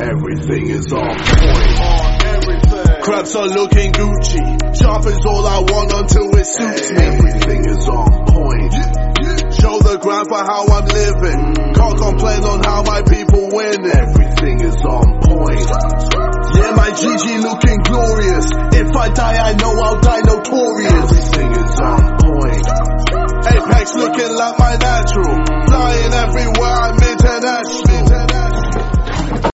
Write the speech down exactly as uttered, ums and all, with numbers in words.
Everything is on point. Everything. Crabs are looking Gucci. Sharp is all I want until it suits me. Everything is on point. Show the grind for how I'm living. Can't complain on how my people win. Everything is on point. Yeah, my G G looking glorious. If I die, I know I'll die notorious. Everything is on point. Apex looking like my natural. Flying everywhere I'm